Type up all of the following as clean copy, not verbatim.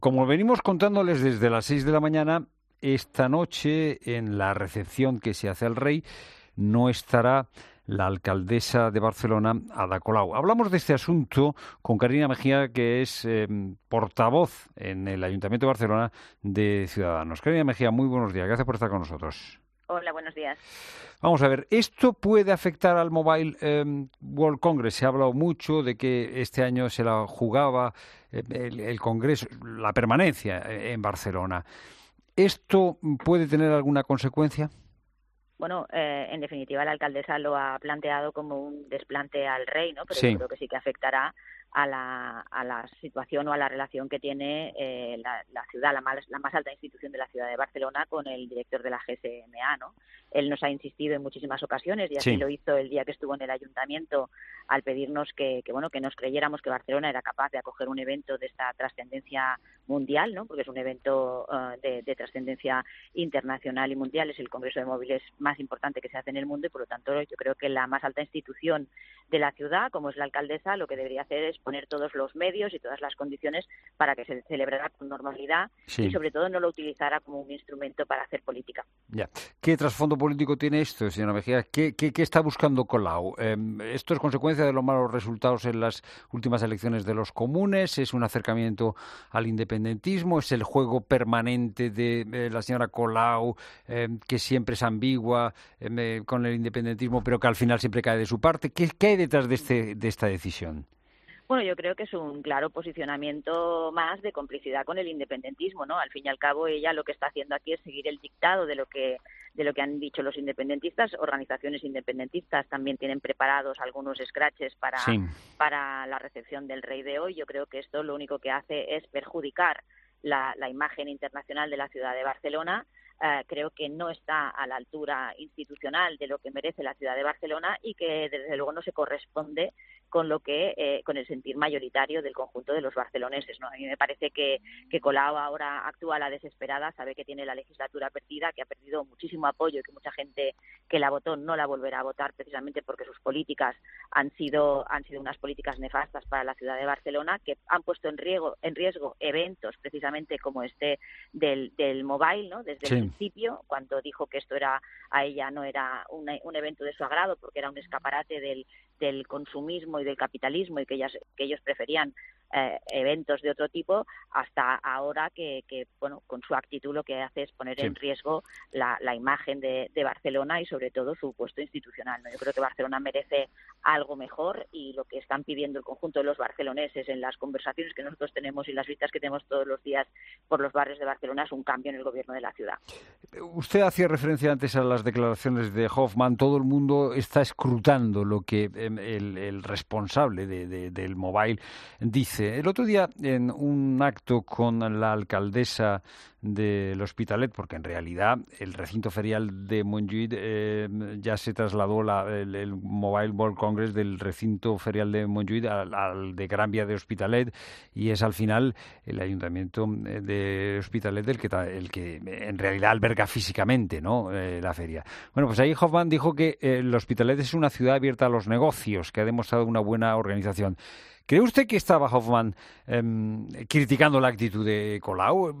Como venimos contándoles desde las 6 de la mañana, esta noche en la recepción que se hace al rey no estará la alcaldesa de Barcelona, Ada Colau. Hablamos de este asunto con Carina Mejía, que es portavoz en el Ayuntamiento de Barcelona de Ciudadanos. Carina Mejía, muy buenos días. Gracias por estar con nosotros. Hola, buenos días. Vamos a ver, ¿esto puede afectar al Mobile World Congress? Se ha hablado mucho de que este año se la jugaba el Congreso, la permanencia en Barcelona. ¿Esto puede tener alguna consecuencia? Bueno, en definitiva, la alcaldesa lo ha planteado como un desplante al rey, ¿no? Pero Sí. yo creo que sí que afectará a la situación o a la relación que tiene la ciudad, la más alta institución de la ciudad de Barcelona, con el director de la GSMA, ¿no? Él nos ha insistido en muchísimas ocasiones, y así Sí. lo hizo el día que estuvo en el ayuntamiento, al pedirnos que nos creyéramos que Barcelona era capaz de acoger un evento de esta trascendencia mundial, ¿no? Porque es un evento de trascendencia internacional y mundial, es el Congreso de Móviles más importante que se hace en el mundo, y por lo tanto yo creo que la más alta institución de la ciudad, como es la alcaldesa, lo que debería hacer es poner todos los medios y todas las condiciones para que se celebrara con normalidad. Sí. Y sobre todo no lo utilizara como un instrumento para hacer política. Ya. ¿Qué trasfondo político tiene esto, señora Mejía? ¿Qué está buscando Colau? ¿Esto es consecuencia de los malos resultados en las últimas elecciones de los comunes? ¿Es un acercamiento al independentismo? ¿Es el juego permanente de la señora Colau, que siempre es ambigua con el independentismo, pero que al final siempre cae de su parte? ¿Qué hay detrás de esta decisión? Bueno, yo creo que es un claro posicionamiento más de complicidad con el independentismo, ¿no? Al fin y al cabo, ella lo que está haciendo aquí es seguir el dictado de lo que han dicho los independentistas. Organizaciones independentistas también tienen preparados algunos scratches para la recepción del rey de hoy. Yo creo que esto lo único que hace es perjudicar la imagen internacional de la ciudad de Barcelona. Creo que no está a la altura institucional de lo que merece la ciudad de Barcelona, y que desde luego no se corresponde con con el sentir mayoritario del conjunto de los barceloneses, ¿no? A mí me parece que Colau ahora actúa a la desesperada, sabe que tiene la legislatura perdida, que ha perdido muchísimo apoyo, y que mucha gente que la votó no la volverá a votar, precisamente porque sus políticas han sido unas políticas nefastas para la ciudad de Barcelona, que han puesto en riesgo eventos precisamente como este del mobile, ¿no? Desde el principio, cuando dijo que esto a ella no era un evento de su agrado, porque era un escaparate del consumismo y del capitalismo, y que ellos preferían eventos de otro tipo, hasta ahora que bueno, con su actitud lo que hace es poner en riesgo la imagen de Barcelona, y sobre todo su puesto institucional, ¿no? Yo creo que Barcelona merece algo mejor, y lo que están pidiendo el conjunto de los barceloneses en las conversaciones que nosotros tenemos y las visitas que tenemos todos los días por los barrios de Barcelona es un cambio en el gobierno de la ciudad. Usted hacía referencia antes a las declaraciones de Hoffman. Todo el mundo está escrutando lo que el responsable del Mobile dice. El otro día, en un acto con la alcaldesa del Hospitalet, porque en realidad el recinto ferial de Montjuïc ya se trasladó el Mobile World Congress del recinto ferial de Montjuïc al de Gran Vía de Hospitalet, y es al final el ayuntamiento de Hospitalet el que en realidad alberga físicamente, ¿no? La feria. Bueno, pues ahí Hoffman dijo que el Hospitalet es una ciudad abierta a los negocios, que ha demostrado una buena organización. ¿Cree usted que estaba Hoffman criticando la actitud de Colau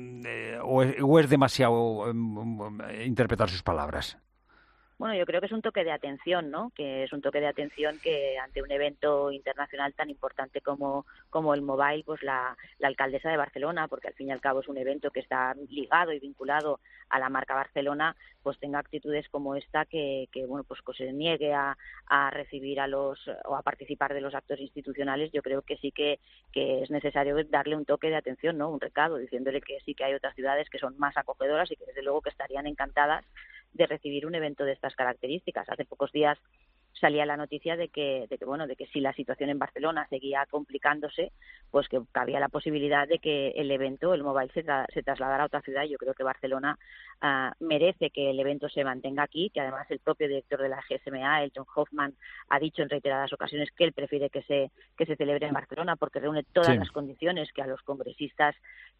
o es demasiado interpretar sus palabras? Bueno, yo creo que es un toque de atención, ¿no? Que es un toque de atención que ante un evento internacional tan importante como el Mobile, pues la alcaldesa de Barcelona, porque al fin y al cabo es un evento que está ligado y vinculado a la marca Barcelona, pues tenga actitudes como esta que bueno, pues que se niegue a recibir o a participar de los actos institucionales. Yo creo que sí que es necesario darle un toque de atención, ¿no? Un recado, diciéndole que sí que hay otras ciudades que son más acogedoras y que desde luego que estarían encantadas de recibir un evento de estas características. Hace pocos días salía la noticia de que si la situación en Barcelona seguía complicándose, pues que cabía la posibilidad de que el evento, el Mobile, se trasladara a otra ciudad. Yo creo que Barcelona merece que el evento se mantenga aquí, que además el propio director de la GSMA, Elton Hoffman, ha dicho en reiteradas ocasiones que él prefiere que se celebre en Barcelona, porque reúne todas las condiciones que a los congresistas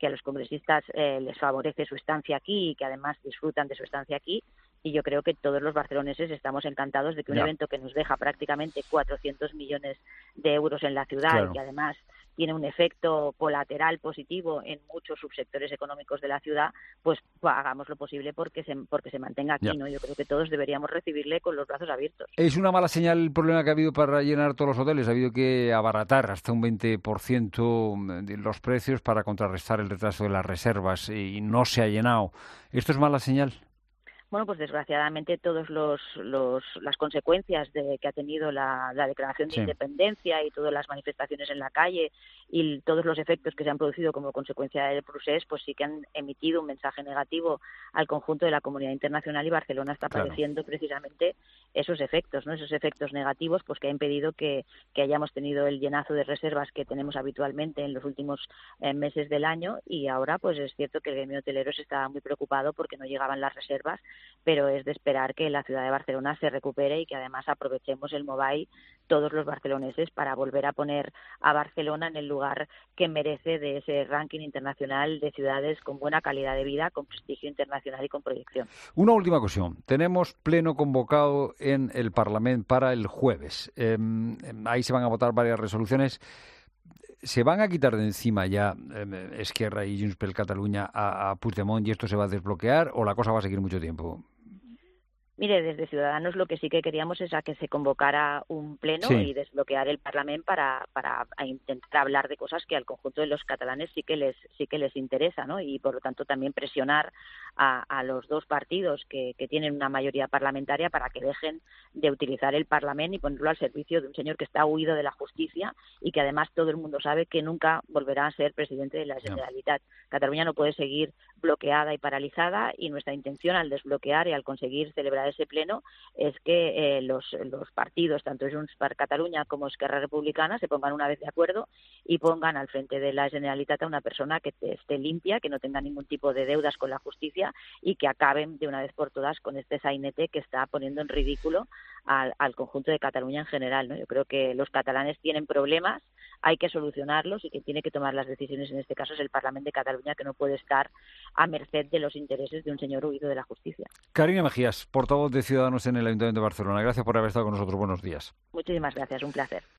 les favorece su estancia aquí, y que además disfrutan de su estancia aquí. Y yo creo que todos los barceloneses estamos encantados de que un evento que nos deja prácticamente 400 millones de euros en la ciudad, y que además tiene un efecto colateral positivo en muchos subsectores económicos de la ciudad, pues hagamos lo posible porque se mantenga aquí, Ya. ¿no? Yo creo que todos deberíamos recibirle con los brazos abiertos. Es una mala señal el problema que ha habido para llenar todos los hoteles. Ha habido que abaratar hasta un 20% de los precios para contrarrestar el retraso de las reservas y no se ha llenado. ¿Esto es mala señal? Bueno, pues desgraciadamente todas las consecuencias que ha tenido la declaración de Sí, independencia y todas las manifestaciones en la calle y todos los efectos que se han producido como consecuencia del procés, pues sí que han emitido un mensaje negativo al conjunto de la comunidad internacional, y Barcelona está claro. padeciendo precisamente esos efectos, ¿no? Esos efectos negativos, pues que ha impedido que hayamos tenido el llenazo de reservas que tenemos habitualmente en los últimos meses del año, y ahora pues es cierto que el gremio hotelero se está muy preocupado porque no llegaban las reservas, pero es de esperar que la ciudad de Barcelona se recupere y que además aprovechemos el mobile todos los barceloneses para volver a poner a Barcelona en el lugar que merece de ese ranking internacional de ciudades con buena calidad de vida, con prestigio internacional y con proyección. Una última cuestión. Tenemos pleno convocado en el Parlamento para el jueves. Ahí se van a votar varias resoluciones. ¿Se van a quitar de encima ya Esquerra y Junts per Catalunya a Puigdemont y esto se va a desbloquear o la cosa va a seguir mucho tiempo? Mire, desde Ciudadanos lo que sí que queríamos es a que se convocara un pleno Sí, y desbloquear el Parlamento para intentar hablar de cosas que al conjunto de los catalanes sí que les interesa, ¿no? Y por lo tanto también presionar a los dos partidos que tienen una mayoría parlamentaria para que dejen de utilizar el Parlamento y ponerlo al servicio de un señor que está huido de la justicia y que además todo el mundo sabe que nunca volverá a ser presidente de la no. Generalitat. Cataluña no puede seguir bloqueada y paralizada, y nuestra intención al desbloquear y al conseguir celebrar ese pleno es que los partidos, tanto Junts per Catalunya como Esquerra Republicana, se pongan una vez de acuerdo y pongan al frente de la Generalitat a una persona que esté limpia, que no tenga ningún tipo de deudas con la justicia y que acaben de una vez por todas con este sainete que está poniendo en ridículo al conjunto de Cataluña en general, ¿no? Yo creo que los catalanes tienen problemas, hay que solucionarlos, y que tiene que tomar las decisiones en este caso es el Parlamento de Cataluña, que no puede estar a merced de los intereses de un señor huido de la justicia. Carina Mejías, portavoz de Ciudadanos en el Ayuntamiento de Barcelona. Gracias por haber estado con nosotros. Buenos días. Muchísimas gracias, un placer.